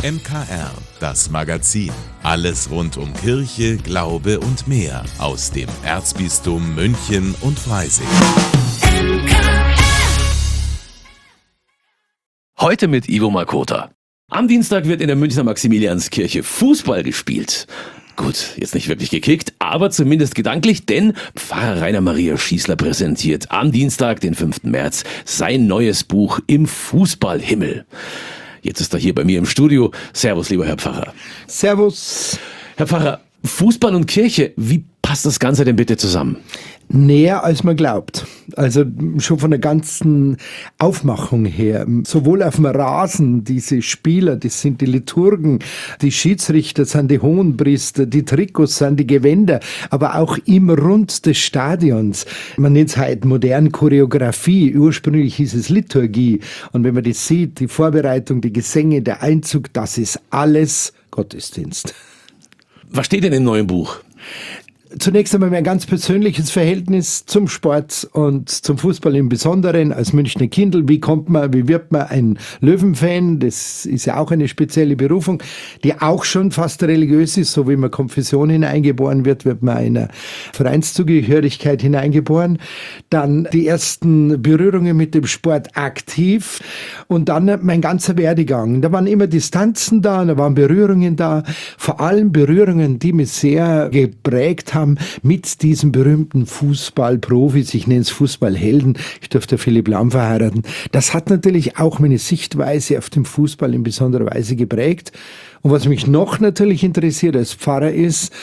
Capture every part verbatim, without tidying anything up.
M K R, das Magazin. Alles rund um Kirche, Glaube und mehr aus dem Erzbistum München und Freising. Heute mit Ivo Makota. Am Dienstag wird in der Münchner Maximilianskirche Fußball gespielt. Gut, jetzt nicht wirklich gekickt, aber zumindest gedanklich, denn Pfarrer Rainer Maria Schießler präsentiert am Dienstag, den fünften März, sein neues Buch Im Fußballhimmel. Jetzt ist er hier bei mir im Studio. Servus, lieber Herr Pfarrer. Servus. Herr Pfarrer, Fußball und Kirche, wie passt das Ganze denn bitte zusammen? Näher als man glaubt. Also schon von der ganzen Aufmachung her. Sowohl auf dem Rasen, diese Spieler, das sind die Liturgen, die Schiedsrichter sind die Hohenpriester, die Trikots sind die Gewänder, aber auch im Rund des Stadions. Man nennt es heute modern Choreografie, ursprünglich hieß es Liturgie. Und wenn man das sieht, die Vorbereitung, die Gesänge, der Einzug, das ist alles Gottesdienst. Was steht denn im neuen Buch? Zunächst einmal mein ganz persönliches Verhältnis zum Sport und zum Fußball im Besonderen. Als Münchner Kindl, wie kommt man, wie wird man ein Löwenfan? Das ist ja auch eine spezielle Berufung, die auch schon fast religiös ist. So wie man Konfession hineingeboren wird, wird man einer Vereinszugehörigkeit hineingeboren. Dann die ersten Berührungen mit dem Sport aktiv und dann mein ganzer Werdegang. Da waren immer Distanzen da, da waren Berührungen da. Vor allem Berührungen, die mich sehr geprägt haben mit diesen berühmten Fußballprofis, ich nenne es Fußballhelden, ich durfte Philipp Lahm verheiraten. Das hat natürlich auch meine Sichtweise auf den Fußball in besonderer Weise geprägt. Und was mich noch natürlich interessiert als Pfarrer ist,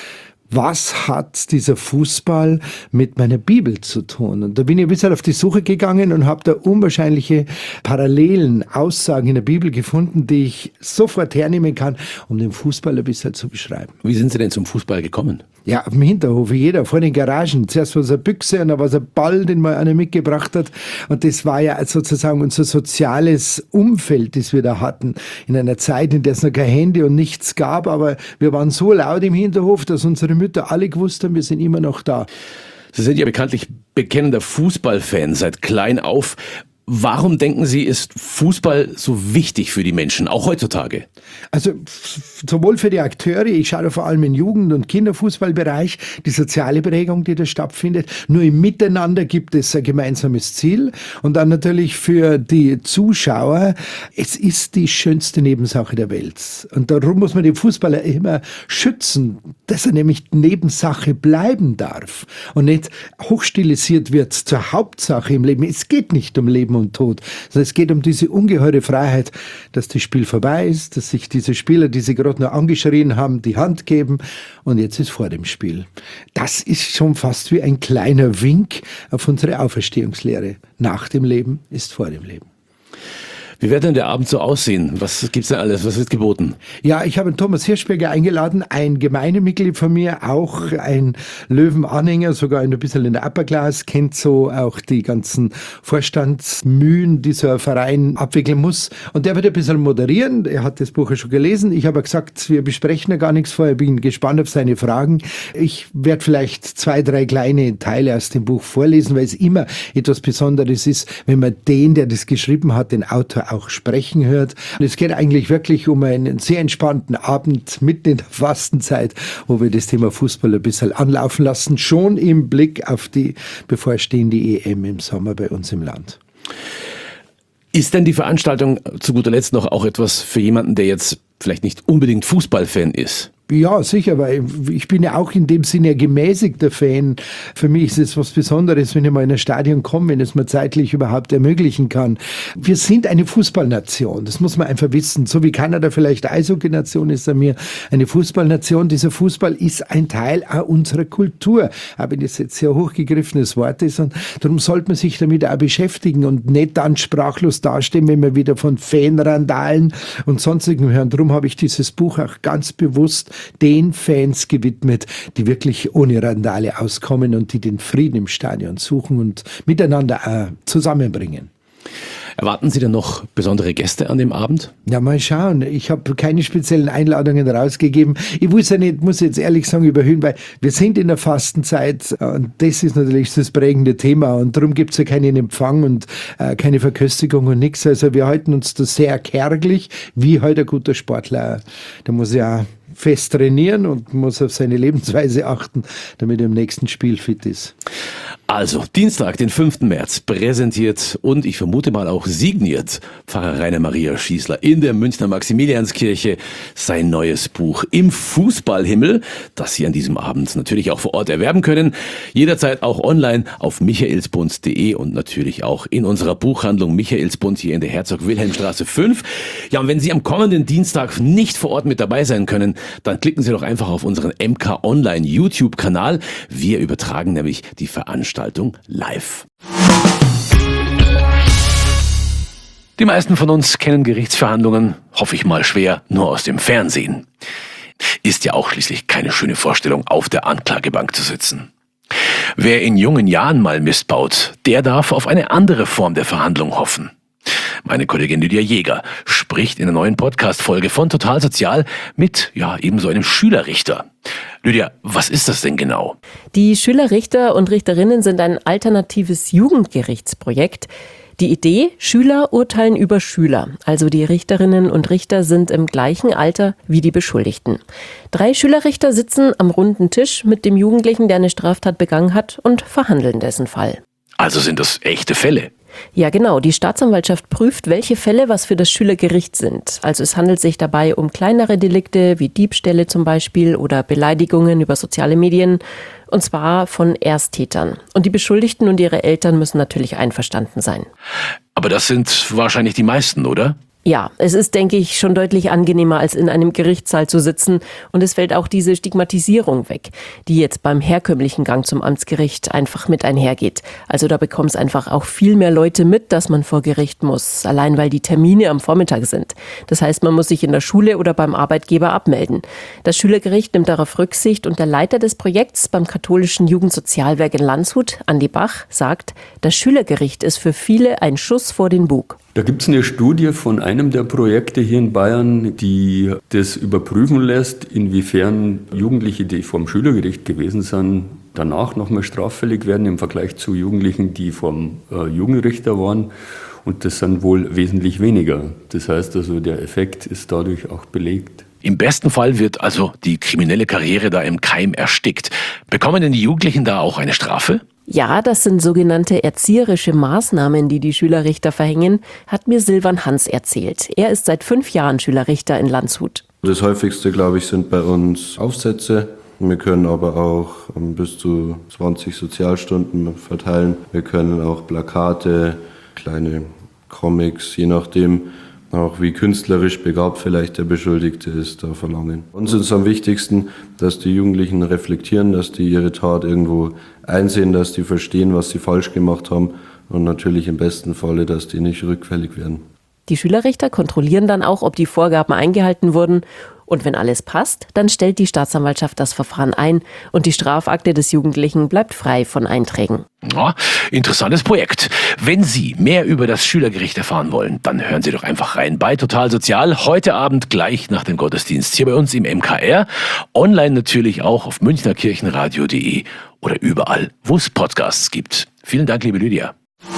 was hat dieser Fußball mit meiner Bibel zu tun? Und da bin ich ein bisschen auf die Suche gegangen und habe da unwahrscheinliche Parallelen, Aussagen in der Bibel gefunden, die ich sofort hernehmen kann, um den Fußball ein bisschen zu beschreiben. Wie sind Sie denn zum Fußball gekommen? Ja, auf dem Hinterhof, wie jeder, vor den Garagen. Zuerst war es eine Büchse und dann war es ein Ball, den mal einer mitgebracht hat. Und das war ja sozusagen unser soziales Umfeld, das wir da hatten. In einer Zeit, in der es noch kein Handy und nichts gab, aber wir waren so laut im Hinterhof, dass unsere Mütter alle gewusst haben, wir sind immer noch da. Sie sind ja bekanntlich bekennender Fußballfan seit klein auf. Warum denken Sie, ist Fußball so wichtig für die Menschen, auch heutzutage? Also sowohl für die Akteure, ich schaue da vor allem im Jugend- und Kinderfußballbereich, die soziale Prägung, die da stattfindet. Nur im Miteinander gibt es ein gemeinsames Ziel. Und dann natürlich für die Zuschauer, es ist die schönste Nebensache der Welt. Und darum muss man den Fußballer immer schützen, dass er nämlich Nebensache bleiben darf und nicht hochstilisiert wird zur Hauptsache im Leben. Es geht nicht um Leben und Tod. Also es geht um diese ungeheure Freiheit, dass das Spiel vorbei ist, dass sich diese Spieler, die sie gerade noch angeschrien haben, die Hand geben und jetzt ist vor dem Spiel. Das ist schon fast wie ein kleiner Wink auf unsere Auferstehungslehre. Nach dem Leben ist vor dem Leben. Wie wird denn der Abend so aussehen? Was gibt's denn alles? Was wird geboten? Ja, ich habe Thomas Hirschberger eingeladen, ein Gemeindemitglied von mir, auch ein Löwenanhänger, sogar ein bisschen in der Upper Class, kennt so auch die ganzen Vorstandsmühen, die so ein Verein abwickeln muss. Und der wird ein bisschen moderieren. Er hat das Buch ja schon gelesen. Ich habe gesagt, wir besprechen ja gar nichts vorher. Ich bin gespannt auf seine Fragen. Ich werde vielleicht zwei, drei kleine Teile aus dem Buch vorlesen, weil es immer etwas Besonderes ist, wenn man den, der das geschrieben hat, den Autor auch sprechen hört. Und es geht eigentlich wirklich um einen sehr entspannten Abend mitten in der Fastenzeit, wo wir das Thema Fußball ein bisschen anlaufen lassen, schon im Blick auf die bevorstehende E M im Sommer bei uns im Land. Ist denn die Veranstaltung zu guter Letzt noch auch etwas für jemanden, der jetzt vielleicht nicht unbedingt Fußballfan ist? Ja, sicher, weil ich bin ja auch in dem Sinne ein gemäßigter Fan. Für mich ist es was Besonderes, wenn ich mal in ein Stadion komme, wenn es mir zeitlich überhaupt ermöglichen kann. Wir sind eine Fußballnation, das muss man einfach wissen. So wie Kanada vielleicht Eishockey-Nation ist, an mir eine Fußballnation. Dieser Fußball ist ein Teil auch unserer Kultur. Aber das jetzt sehr hochgegriffenes Wort ist und darum sollte man sich damit auch beschäftigen und nicht dann sprachlos dastehen, wenn wir wieder von Fanrandalen und sonstigem hören. Darum habe ich dieses Buch auch ganz bewusst den Fans gewidmet, die wirklich ohne Randale auskommen und die den Frieden im Stadion suchen und miteinander äh, zusammenbringen. Erwarten Sie denn noch besondere Gäste an dem Abend? Ja, mal schauen. Ich habe keine speziellen Einladungen rausgegeben. Ich muss ja nicht, muss jetzt ehrlich sagen, überhöhen, weil wir sind in der Fastenzeit und das ist natürlich das prägende Thema und darum gibt es ja keinen Empfang und äh, keine Verköstigung und nichts. Also wir halten uns da sehr kärglich, wie halt ein guter Sportler. Da muss ja fest trainieren und muss auf seine Lebensweise achten, damit er im nächsten Spiel fit ist. Also, Dienstag, den fünften März, präsentiert und ich vermute mal auch signiert Pfarrer Rainer Maria Schießler in der Münchner Maximilianskirche sein neues Buch Im Fußballhimmel, das Sie an diesem Abend natürlich auch vor Ort erwerben können. Jederzeit auch online auf michaelsbund punkt de und natürlich auch in unserer Buchhandlung Michaelsbund hier in der Herzog-Wilhelm-Straße fünf. Ja, und wenn Sie am kommenden Dienstag nicht vor Ort mit dabei sein können, dann klicken Sie doch einfach auf unseren M K Online YouTube-Kanal. Wir übertragen nämlich die Veranstaltung live. Die meisten von uns kennen Gerichtsverhandlungen, hoffe ich mal schwer, nur aus dem Fernsehen. Ist ja auch schließlich keine schöne Vorstellung, auf der Anklagebank zu sitzen. Wer in jungen Jahren mal Mist baut, der darf auf eine andere Form der Verhandlung hoffen. Meine Kollegin Lydia Jäger spricht in der neuen Podcast-Folge von Total Sozial mit, ja, eben so einem Schülerrichter. Lydia, was ist das denn genau? Die Schülerrichter und Richterinnen sind ein alternatives Jugendgerichtsprojekt. Die Idee, Schüler urteilen über Schüler. Also die Richterinnen und Richter sind im gleichen Alter wie die Beschuldigten. Drei Schülerrichter sitzen am runden Tisch mit dem Jugendlichen, der eine Straftat begangen hat, und verhandeln dessen Fall. Also sind das echte Fälle? Ja, genau. Die Staatsanwaltschaft prüft, welche Fälle was für das Schülergericht sind. Also es handelt sich dabei um kleinere Delikte wie Diebstähle zum Beispiel oder Beleidigungen über soziale Medien. Und zwar von Ersttätern. Und die Beschuldigten und ihre Eltern müssen natürlich einverstanden sein. Aber das sind wahrscheinlich die meisten, oder? Ja, es ist, denke ich, schon deutlich angenehmer, als in einem Gerichtssaal zu sitzen. Und es fällt auch diese Stigmatisierung weg, die jetzt beim herkömmlichen Gang zum Amtsgericht einfach mit einhergeht. Also da bekommen es einfach auch viel mehr Leute mit, dass man vor Gericht muss, allein weil die Termine am Vormittag sind. Das heißt, man muss sich in der Schule oder beim Arbeitgeber abmelden. Das Schülergericht nimmt darauf Rücksicht und der Leiter des Projekts beim katholischen Jugendsozialwerk in Landshut, Andi Bach, sagt, das Schülergericht ist für viele ein Schuss vor den Bug. Da gibt es eine Studie von einem der Projekte hier in Bayern, die das überprüfen lässt, inwiefern Jugendliche, die vor dem Schülergericht gewesen sind, danach nochmal straffällig werden im Vergleich zu Jugendlichen, die vom äh, Jugendrichter waren. Und das sind wohl wesentlich weniger. Das heißt also, der Effekt ist dadurch auch belegt. Im besten Fall wird also die kriminelle Karriere da im Keim erstickt. Bekommen denn die Jugendlichen da auch eine Strafe? Ja, das sind sogenannte erzieherische Maßnahmen, die die Schülerrichter verhängen, hat mir Silvan Hans erzählt. Er ist seit fünf Jahren Schülerrichter in Landshut. Das häufigste, glaube ich, sind bei uns Aufsätze. Wir können aber auch bis zu zwanzig Sozialstunden verteilen. Wir können auch Plakate, kleine Comics, je nachdem, auch wie künstlerisch begabt vielleicht der Beschuldigte ist, da verlangen. Uns ist es am wichtigsten, dass die Jugendlichen reflektieren, dass die ihre Tat irgendwo einsehen, dass die verstehen, was sie falsch gemacht haben und natürlich im besten Falle, dass die nicht rückfällig werden. Die Schülerrichter kontrollieren dann auch, ob die Vorgaben eingehalten wurden. Und wenn alles passt, dann stellt die Staatsanwaltschaft das Verfahren ein und die Strafakte des Jugendlichen bleibt frei von Einträgen. Ja, interessantes Projekt. Wenn Sie mehr über das Schülergericht erfahren wollen, dann hören Sie doch einfach rein bei Total Sozial. Heute Abend gleich nach dem Gottesdienst hier bei uns im M K R. Online natürlich auch auf münchnerkirchenradio punkt de oder überall, wo es Podcasts gibt. Vielen Dank, liebe Lydia.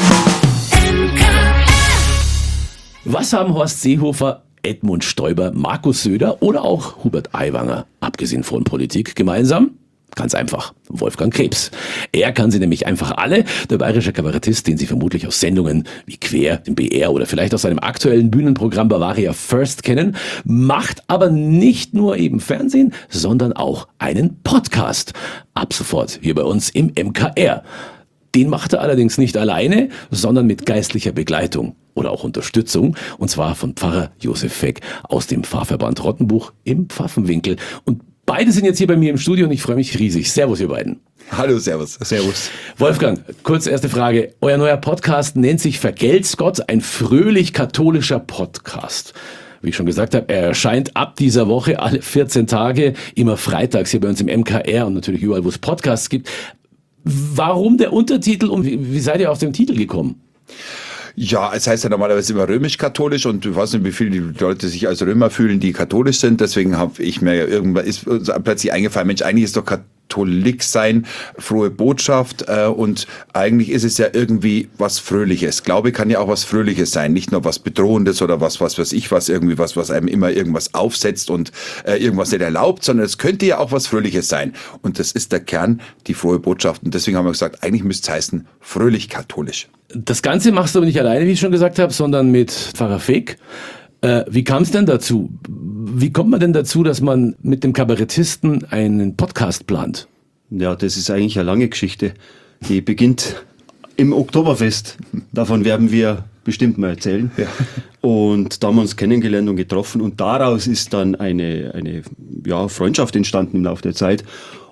Was haben Horst Seehofer, Edmund Stoiber, Markus Söder oder auch Hubert Aiwanger, abgesehen von Politik, gemeinsam? Ganz einfach, Wolfgang Krebs. Er kann sie nämlich einfach alle. Der bayerische Kabarettist, den Sie vermutlich aus Sendungen wie Quer, dem B R oder vielleicht aus seinem aktuellen Bühnenprogramm Bavaria First kennen, macht aber nicht nur eben Fernsehen, sondern auch einen Podcast. Ab sofort hier bei uns im M K R. Den macht er allerdings nicht alleine, sondern mit geistlicher Begleitung oder auch Unterstützung, und zwar von Pfarrer Josef Feck aus dem Pfarrverband Rottenbuch im Pfaffenwinkel. Und beide sind jetzt hier bei mir im Studio und ich freue mich riesig. Servus, ihr beiden. Hallo, servus. Servus. Wolfgang, kurz erste Frage. Euer neuer Podcast nennt sich Vergelt's Gott, ein fröhlich-katholischer Podcast. Wie ich schon gesagt habe, er erscheint ab dieser Woche alle vierzehn Tage, immer freitags hier bei uns im M K R und natürlich überall, wo es Podcasts gibt. Warum der Untertitel und wie, wie seid ihr auf den Titel gekommen? Ja, es heißt ja normalerweise immer römisch-katholisch und ich weiß nicht, wie viele die Leute sich als Römer fühlen, die katholisch sind. Deswegen habe ich mir irgendwann ist uns plötzlich eingefallen, Mensch, eigentlich ist doch Katholik sein, frohe Botschaft äh, und eigentlich ist es ja irgendwie was Fröhliches. Glaube kann ja auch was Fröhliches sein, nicht nur was Bedrohendes oder was, was weiß ich was, irgendwie was, was einem immer irgendwas aufsetzt und äh, irgendwas nicht erlaubt, sondern es könnte ja auch was Fröhliches sein. Und das ist der Kern, die frohe Botschaft. Und deswegen haben wir gesagt, eigentlich müsste es heißen, fröhlich-katholisch. Das Ganze machst du aber nicht alleine, wie ich schon gesagt habe, sondern mit Pfarrer Feg. Äh, wie kam es denn dazu? Wie kommt man denn dazu, dass man mit dem Kabarettisten einen Podcast plant? Ja, das ist eigentlich eine lange Geschichte. Die beginnt im Oktoberfest. Davon werden wir bestimmt mal erzählen. Ja. Und da haben wir uns kennengelernt und getroffen. Und daraus ist dann eine, eine ja, Freundschaft entstanden im Laufe der Zeit.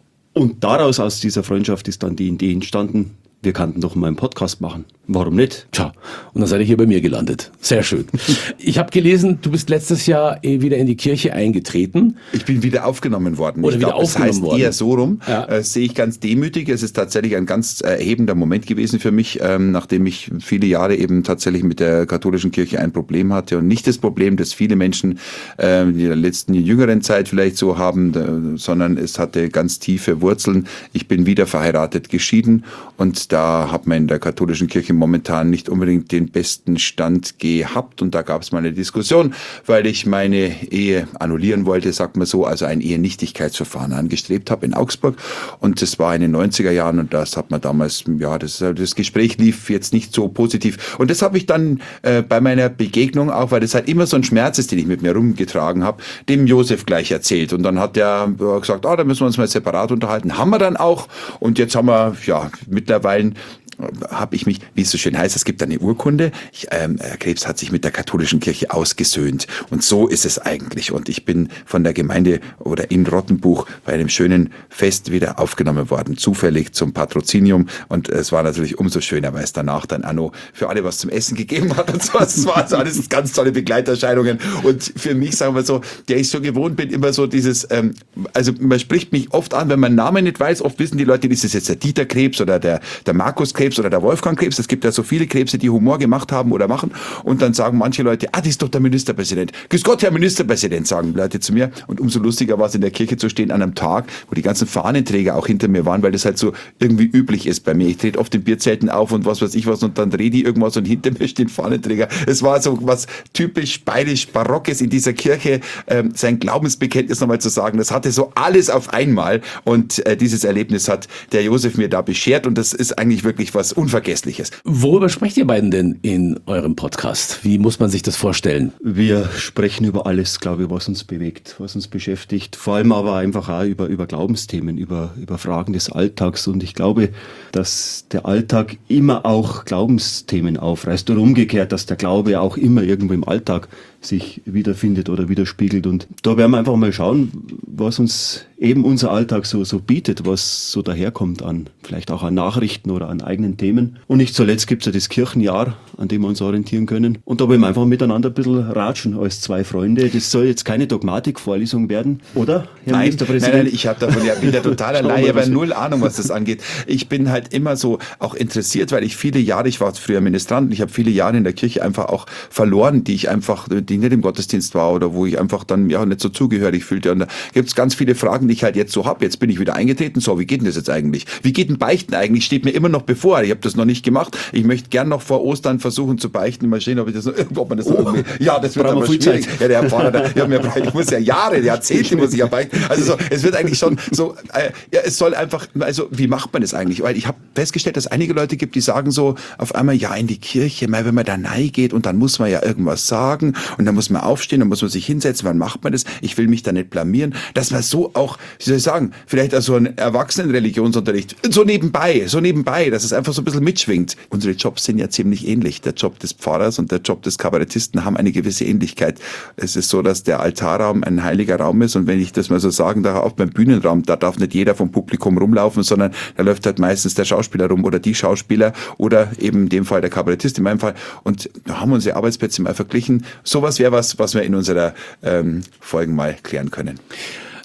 Und daraus, aus dieser Freundschaft, ist dann die Idee entstanden, wir könnten doch mal einen Podcast machen. Warum nicht? Tja, und dann seid ihr hier bei mir gelandet. Sehr schön. Ich habe gelesen, du bist letztes Jahr wieder in die Kirche eingetreten. Ich bin wieder aufgenommen worden. Oder ich wieder glaub, aufgenommen das heißt worden. Eher so rum. Ja. Äh, sehe ich ganz demütig. Es ist tatsächlich ein ganz erhebender Moment gewesen für mich, ähm, nachdem ich viele Jahre eben tatsächlich mit der katholischen Kirche ein Problem hatte. Und nicht das Problem, das viele Menschen äh, in der letzten jüngeren Zeit vielleicht so haben, äh, sondern es hatte ganz tiefe Wurzeln. Ich bin wieder verheiratet, geschieden und da hat man in der katholischen Kirche momentan nicht unbedingt den besten Stand gehabt und da gab es mal eine Diskussion, weil ich meine Ehe annullieren wollte, sagt man so, also ein Ehenichtigkeitsverfahren angestrebt habe in Augsburg und das war in den neunziger Jahren und das hat man damals, ja, das, das Gespräch lief jetzt nicht so positiv und das habe ich dann äh, bei meiner Begegnung auch, weil das halt immer so ein Schmerz ist, den ich mit mir rumgetragen habe, dem Josef gleich erzählt und dann hat er gesagt, ah, da müssen wir uns mal separat unterhalten, haben wir dann auch und jetzt haben wir, ja, mittlerweile habe ich mich, wie es so schön heißt, es gibt eine Urkunde, ich, ähm, Herr Krebs hat sich mit der katholischen Kirche ausgesöhnt und so ist es eigentlich und ich bin von der Gemeinde oder in Rottenbuch bei einem schönen Fest wieder aufgenommen worden, zufällig zum Patrozinium und es war natürlich umso schöner, weil es danach dann auch noch für alle was zum Essen gegeben hat und so, es war also alles ganz tolle Begleiterscheinungen und für mich, sagen wir so, der ich so gewohnt bin, immer so dieses, ähm, also man spricht mich oft an, wenn man Namen nicht weiß, oft wissen die Leute, ist es jetzt der Dieter Krebs oder der, der Markus Krebs oder der Wolfgang Krebs. Es gibt ja so viele Krebse, die Humor gemacht haben oder machen. Und dann sagen manche Leute, ah, das ist doch der Ministerpräsident. Grüß Gott, Herr Ministerpräsident, sagen Leute zu mir. Und umso lustiger war es, in der Kirche zu stehen an einem Tag, wo die ganzen Fahnenträger auch hinter mir waren, weil das halt so irgendwie üblich ist bei mir. Ich trete oft in Bierzelten auf und was weiß ich was und dann drehe die irgendwas und hinter mir stehen Fahnenträger. Es war so was typisch bayerisch-barockes in dieser Kirche, ähm, sein Glaubensbekenntnis nochmal zu sagen. Das hatte so alles auf einmal und äh, dieses Erlebnis hat der Josef mir da beschert und das ist eigentlich wirklich was Unvergessliches. Worüber sprecht ihr beiden denn in eurem Podcast? Wie muss man sich das vorstellen? Wir sprechen über alles, glaube ich, was uns bewegt, was uns beschäftigt. Vor allem aber einfach auch über, über Glaubensthemen, über, über Fragen des Alltags. Und ich glaube, dass der Alltag immer auch Glaubensthemen aufreißt. Oder umgekehrt, dass der Glaube auch immer irgendwo im Alltag sich wiederfindet oder widerspiegelt. Und da werden wir einfach mal schauen, was uns eben unser Alltag so, so bietet, was so daherkommt an, vielleicht auch an Nachrichten oder an eigenen Themen. Und nicht zuletzt gibt es ja das Kirchenjahr, an dem wir uns orientieren können. Und da wollen wir einfach miteinander ein bisschen ratschen als zwei Freunde. Das soll jetzt keine Dogmatikvorlesung werden, oder, Herr nein, Ministerpräsident? Nein, nein, ich habe davon ja wieder totaler Laie, aber null Ahnung, was das angeht. Ich bin halt immer so auch interessiert, weil ich viele Jahre, ich war früher Ministrant und ich habe viele Jahre in der Kirche einfach auch verloren, die ich einfach, die nicht im Gottesdienst war oder wo ich einfach dann ja nicht so zugehörig fühlte. Und da gibt es ganz viele Fragen, die ich halt jetzt so habe. Jetzt bin ich wieder eingetreten. So, wie geht denn das jetzt eigentlich? Wie geht denn Beichten eigentlich? Steht mir immer noch bevor. Ich habe das noch nicht gemacht. Ich möchte gern noch vor Ostern versuchen zu beichten. Mal sehen, ob ich das noch, ob man das noch irgendwie, ja, das wird aber schwierig. Ja, der Herr Pfarrer, der, ja, mir, ich muss ja Jahre, Jahrzehnte muss ich ja beichten. Also so, es wird eigentlich schon so, äh, ja, es soll einfach, also wie macht man das eigentlich? Weil ich habe festgestellt, dass einige Leute gibt, die sagen so auf einmal, ja, in die Kirche, mal wenn man da geht und dann muss man ja irgendwas sagen und dann muss man aufstehen, dann muss man sich hinsetzen, wann macht man das? Ich will mich da nicht blamieren. Dass man so auch, wie soll ich sagen, vielleicht also einen Erwachsenen-Religionsunterricht, so nebenbei, so nebenbei, dass es einfach so ein bisschen mitschwingt. Unsere Jobs sind ja ziemlich ähnlich. Der Job des Pfarrers und der Job des Kabarettisten haben eine gewisse Ähnlichkeit. Es ist so, dass der Altarraum ein heiliger Raum ist und wenn ich das mal so sagen darf, auch beim Bühnenraum, da darf nicht jeder vom Publikum rumlaufen, sondern da läuft halt meistens der Schauspieler rum oder die Schauspieler oder eben in dem Fall der Kabarettist in meinem Fall. Und da haben wir unsere Arbeitsplätze mal verglichen. Sowas wäre was, was wir in unserer ähm, Folgen mal klären können.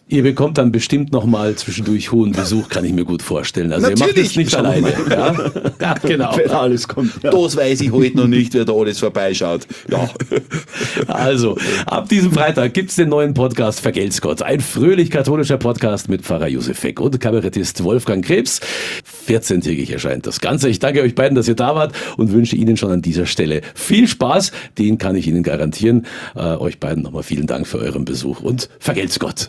Ihr bekommt dann bestimmt noch mal zwischendurch hohen Besuch, kann ich mir gut vorstellen. Also ihr macht es nicht alleine. Ja? Ja, genau. Wenn alles kommt. Ja. Das weiß ich heute noch nicht, wer da alles vorbeischaut. Ja. Also, ab diesem Freitag gibt's den neuen Podcast Vergelt's Gott. Ein fröhlich-katholischer Podcast mit Pfarrer Josef Feck und Kabarettist Wolfgang Krebs. vierzehntägig erscheint das Ganze. Ich danke euch beiden, dass ihr da wart und wünsche Ihnen schon an dieser Stelle viel Spaß. Den kann ich Ihnen garantieren. Äh, euch beiden nochmal vielen Dank für euren Besuch und Vergelt's Gott.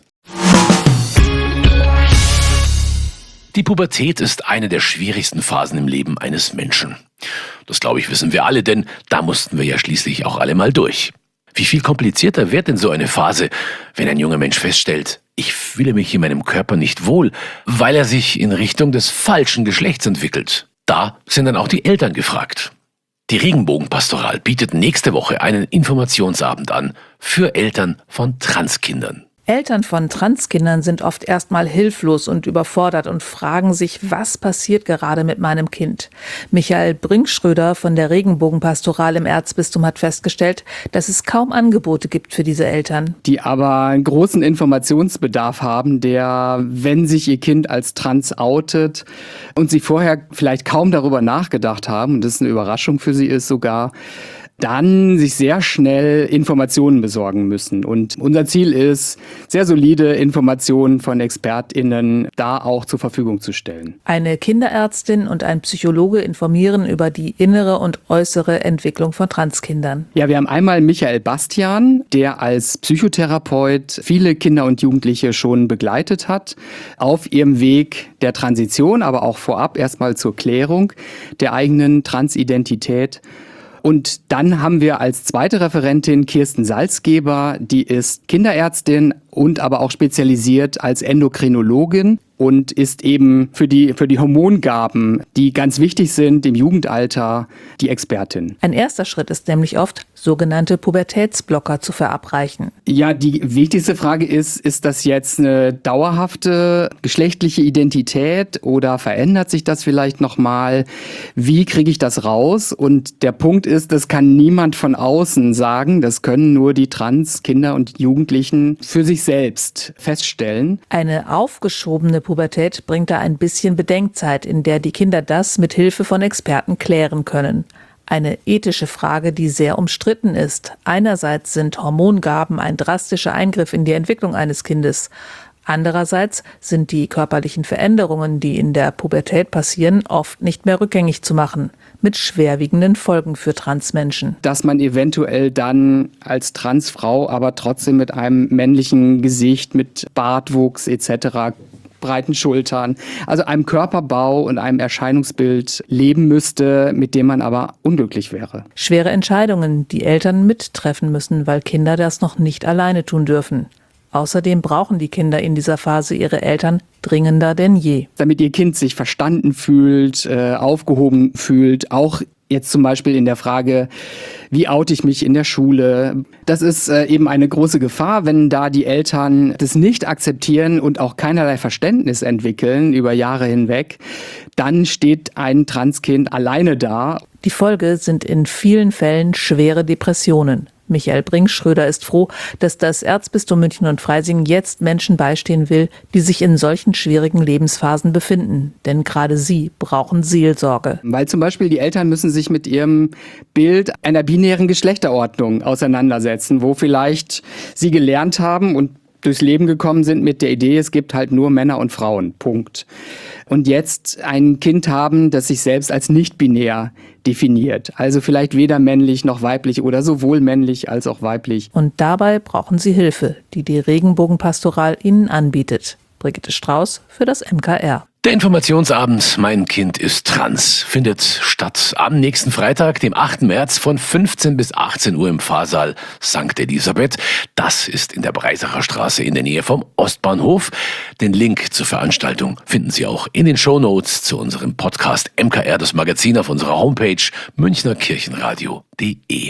Die Pubertät ist eine der schwierigsten Phasen im Leben eines Menschen. Das, glaube ich, wissen wir alle, denn da mussten wir ja schließlich auch alle mal durch. Wie viel komplizierter wird denn so eine Phase, wenn ein junger Mensch feststellt, ich fühle mich in meinem Körper nicht wohl, weil er sich in Richtung des falschen Geschlechts entwickelt. Da sind dann auch die Eltern gefragt. Die Regenbogenpastoral bietet nächste Woche einen Informationsabend an für Eltern von Transkindern. Eltern von Transkindern sind oft erstmal hilflos und überfordert und fragen sich, was passiert gerade mit meinem Kind? Michael Brinkschröder von der Regenbogenpastoral im Erzbistum hat festgestellt, dass es kaum Angebote gibt für diese Eltern. Die aber einen großen Informationsbedarf haben, der, wenn sich ihr Kind als trans outet und sie vorher vielleicht kaum darüber nachgedacht haben, und das eine Überraschung für sie ist sogar, dann sich sehr schnell Informationen besorgen müssen. Und unser Ziel ist, sehr solide Informationen von ExpertInnen da auch zur Verfügung zu stellen. Eine Kinderärztin und ein Psychologe informieren über die innere und äußere Entwicklung von Transkindern. Ja, wir haben einmal Michael Bastian, der als Psychotherapeut viele Kinder und Jugendliche schon begleitet hat, auf ihrem Weg der Transition, aber auch vorab erstmal zur Klärung der eigenen Transidentität. Und dann haben wir als zweite Referentin Kirsten Salzgeber, die ist Kinderärztin und aber auch spezialisiert als Endokrinologin und ist eben für die, für die Hormongaben, die ganz wichtig sind im Jugendalter, die Expertin. Ein erster Schritt ist nämlich oft, sogenannte Pubertätsblocker zu verabreichen. Ja, die wichtigste Frage ist, ist das jetzt eine dauerhafte geschlechtliche Identität oder verändert sich das vielleicht nochmal? Wie kriege ich das raus? Und der Punkt ist, das kann niemand von außen sagen, das können nur die Trans-Kinder und Jugendlichen für sich selbst feststellen. Eine aufgeschobene Pubertät bringt da ein bisschen Bedenkzeit, in der die Kinder das mit Hilfe von Experten klären können. Eine ethische Frage, die sehr umstritten ist. Einerseits sind Hormongaben ein drastischer Eingriff in die Entwicklung eines Kindes. Andererseits sind die körperlichen Veränderungen, die in der Pubertät passieren, oft nicht mehr rückgängig zu machen, mit schwerwiegenden Folgen für Transmenschen. Dass man eventuell dann als Transfrau aber trotzdem mit einem männlichen Gesicht, mit Bartwuchs et cetera, breiten Schultern, also einem Körperbau und einem Erscheinungsbild leben müsste, mit dem man aber unglücklich wäre. Schwere Entscheidungen, die Eltern mittreffen müssen, weil Kinder das noch nicht alleine tun dürfen. Außerdem brauchen die Kinder in dieser Phase ihre Eltern dringender denn je. Damit ihr Kind sich verstanden fühlt, äh, aufgehoben fühlt, auch jetzt zum Beispiel in der Frage, wie oute ich mich in der Schule? Das ist äh, eben eine große Gefahr, wenn da die Eltern das nicht akzeptieren und auch keinerlei Verständnis entwickeln über Jahre hinweg, dann steht ein Transkind alleine da. Die Folge sind in vielen Fällen schwere Depressionen. Michael Brinkschröder ist froh, dass das Erzbistum München und Freising jetzt Menschen beistehen will, die sich in solchen schwierigen Lebensphasen befinden. Denn gerade sie brauchen Seelsorge. Weil zum Beispiel die Eltern müssen sich mit ihrem Bild einer binären Geschlechterordnung auseinandersetzen, wo vielleicht sie gelernt haben und durchs Leben gekommen sind mit der Idee, es gibt halt nur Männer und Frauen. Punkt. Und jetzt ein Kind haben, das sich selbst als nicht-binär definiert. Also vielleicht weder männlich noch weiblich oder sowohl männlich als auch weiblich. Und dabei brauchen sie Hilfe, die die Regenbogenpastoral ihnen anbietet. Brigitte Strauß für das M K R. Der Informationsabend Mein Kind ist trans findet statt am nächsten Freitag, dem achten März von fünfzehn bis achtzehn Uhr im Pfarrsaal Sankt Elisabeth. Das ist in der Breisacher Straße in der Nähe vom Ostbahnhof. Den Link zur Veranstaltung finden Sie auch in den Shownotes zu unserem Podcast M K R, das Magazin, auf unserer Homepage münchnerkirchenradio punkt de.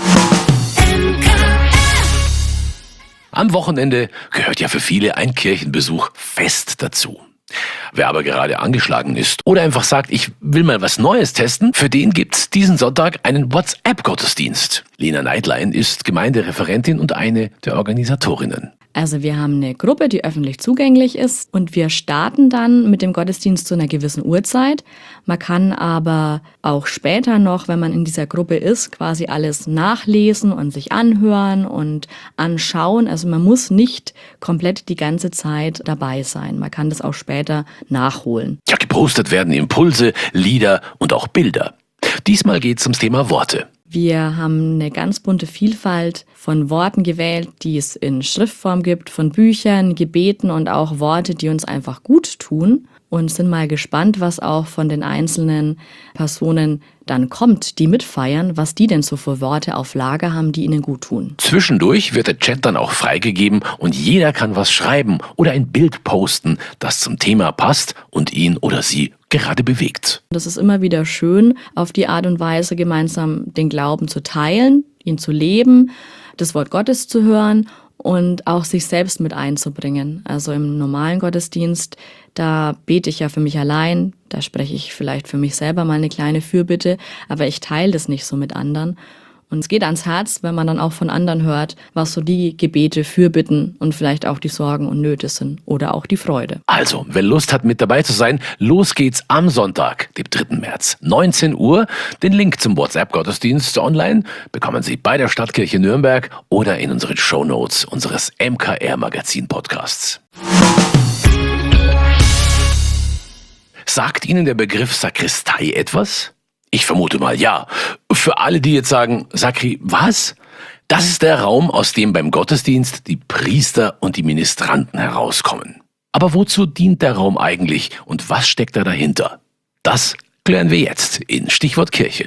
Am Wochenende gehört ja für viele ein Kirchenbesuch fest dazu. Wer aber gerade angeschlagen ist oder einfach sagt, ich will mal was Neues testen, für den gibt's diesen Sonntag einen WhatsApp-Gottesdienst. Lena Neidlein ist Gemeindereferentin und eine der Organisatorinnen. Also wir haben eine Gruppe, die öffentlich zugänglich ist und wir starten dann mit dem Gottesdienst zu einer gewissen Uhrzeit. Man kann aber auch später noch, wenn man in dieser Gruppe ist, quasi alles nachlesen und sich anhören und anschauen. Also man muss nicht komplett die ganze Zeit dabei sein. Man kann das auch später nachholen. Ja, gepostet werden Impulse, Lieder und auch Bilder. Diesmal geht es ums Thema Worte. Wir haben eine ganz bunte Vielfalt von Worten gewählt, die es in Schriftform gibt, von Büchern, Gebeten und auch Worte, die uns einfach gut tun. Und sind mal gespannt, was auch von den einzelnen Personen dann kommt, die mitfeiern, was die denn so für Worte auf Lager haben, die ihnen gut tun. Zwischendurch wird der Chat dann auch freigegeben und jeder kann was schreiben oder ein Bild posten, das zum Thema passt und ihn oder sie gerade bewegt. Das ist immer wieder schön, auf die Art und Weise gemeinsam den Glauben zu teilen, ihn zu leben, das Wort Gottes zu hören und auch sich selbst mit einzubringen. Also im normalen Gottesdienst, da bete ich ja für mich allein, da spreche ich vielleicht für mich selber mal eine kleine Fürbitte, aber ich teile das nicht so mit anderen. Und es geht ans Herz, wenn man dann auch von anderen hört, was so die Gebete, Fürbitten und vielleicht auch die Sorgen und Nöte sind oder auch die Freude. Also, wer Lust hat, mit dabei zu sein, los geht's am Sonntag, dem dritten März, neunzehn Uhr. Den Link zum WhatsApp-Gottesdienst online bekommen Sie bei der Stadtkirche Nürnberg oder in unseren Shownotes unseres M K R-Magazin-Podcasts. Sagt Ihnen der Begriff Sakristei etwas? Ich vermute mal ja. Für alle, die jetzt sagen, Sakri, was? Das ist der Raum, aus dem beim Gottesdienst die Priester und die Ministranten herauskommen. Aber wozu dient der Raum eigentlich und was steckt da dahinter? Das klären wir jetzt in Stichwort Kirche.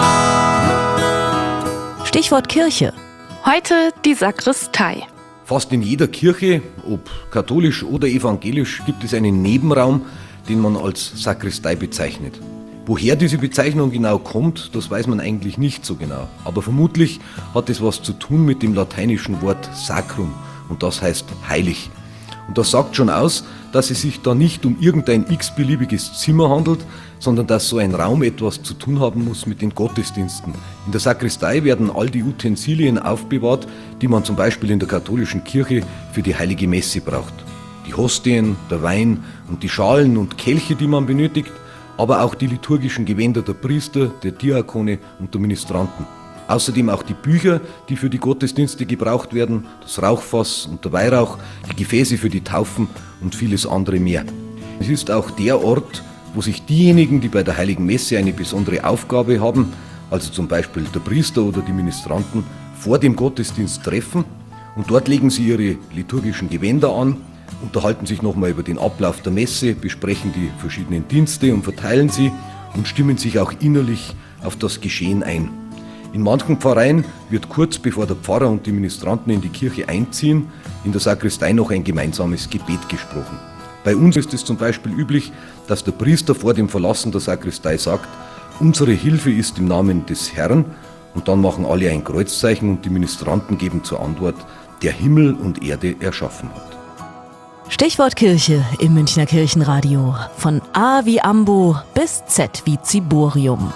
Stichwort Kirche. Heute die Sakristei. Fast in jeder Kirche, ob katholisch oder evangelisch, gibt es einen Nebenraum, den man als Sakristei bezeichnet. Woher diese Bezeichnung genau kommt, das weiß man eigentlich nicht so genau. Aber vermutlich hat es was zu tun mit dem lateinischen Wort sacrum und das heißt heilig. Und das sagt schon aus, dass es sich da nicht um irgendein x-beliebiges Zimmer handelt, sondern dass so ein Raum etwas zu tun haben muss mit den Gottesdiensten. In der Sakristei werden all die Utensilien aufbewahrt, die man zum Beispiel in der katholischen Kirche für die heilige Messe braucht. Die Hostien, der Wein und die Schalen und Kelche, die man benötigt, aber auch die liturgischen Gewänder der Priester, der Diakone und der Ministranten. Außerdem auch die Bücher, die für die Gottesdienste gebraucht werden, das Rauchfass und der Weihrauch, die Gefäße für die Taufen und vieles andere mehr. Es ist auch der Ort, wo sich diejenigen, die bei der Heiligen Messe eine besondere Aufgabe haben, also zum Beispiel der Priester oder die Ministranten, vor dem Gottesdienst treffen und dort legen sie ihre liturgischen Gewänder an, unterhalten sich nochmal über den Ablauf der Messe, besprechen die verschiedenen Dienste und verteilen sie und stimmen sich auch innerlich auf das Geschehen ein. In manchen Pfarreien wird kurz bevor der Pfarrer und die Ministranten in die Kirche einziehen, in der Sakristei noch ein gemeinsames Gebet gesprochen. Bei uns ist es zum Beispiel üblich, dass der Priester vor dem Verlassen der Sakristei sagt, unsere Hilfe ist im Namen des Herrn, und dann machen alle ein Kreuzzeichen und die Ministranten geben zur Antwort, der Himmel und Erde erschaffen hat. Stichwort Kirche im Münchner Kirchenradio. Von A wie Ambo bis Z wie Ziborium.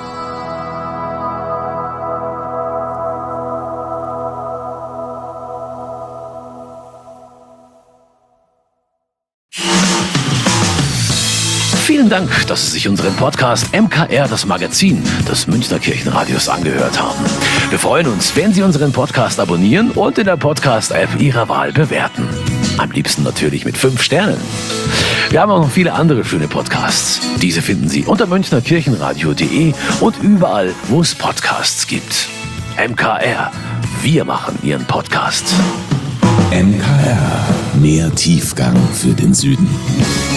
Vielen Dank, dass Sie sich unseren Podcast M K R, das Magazin des Münchner Kirchenradios, angehört haben. Wir freuen uns, wenn Sie unseren Podcast abonnieren und in der Podcast-App Ihrer Wahl bewerten. Am liebsten natürlich mit fünf Sternen. Wir haben auch noch viele andere schöne Podcasts. Diese finden Sie unter münchnerkirchenradio punkt de und überall, wo es Podcasts gibt. M K R, wir machen Ihren Podcast. M K R, mehr Tiefgang für den Süden.